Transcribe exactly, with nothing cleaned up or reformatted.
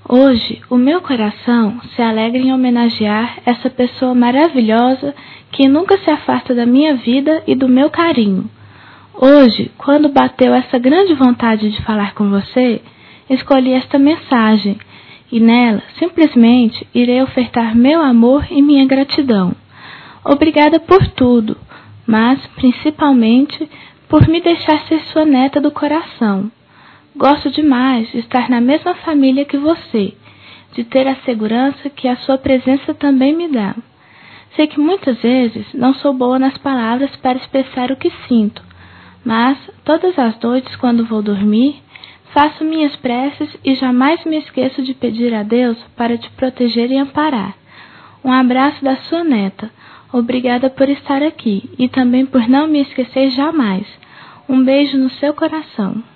Hoje, o meu coração se alegra em homenagear essa pessoa maravilhosa que nunca se afasta da minha vida e do meu carinho. Hoje, quando bateu essa grande vontade de falar com você, escolhi esta mensagem e nela, simplesmente, irei ofertar meu amor e minha gratidão. Obrigada por tudo, mas, principalmente, por me deixar ser sua neta do coração. Gosto demais de estar na mesma família que você, de ter a segurança que a sua presença também me dá. Sei que muitas vezes não sou boa nas palavras para expressar o que sinto, mas todas as noites quando vou dormir, faço minhas preces e jamais me esqueço de pedir a Deus para te proteger e amparar. Um abraço da sua neta. Obrigada por estar aqui e também por não me esquecer jamais. Um beijo no seu coração.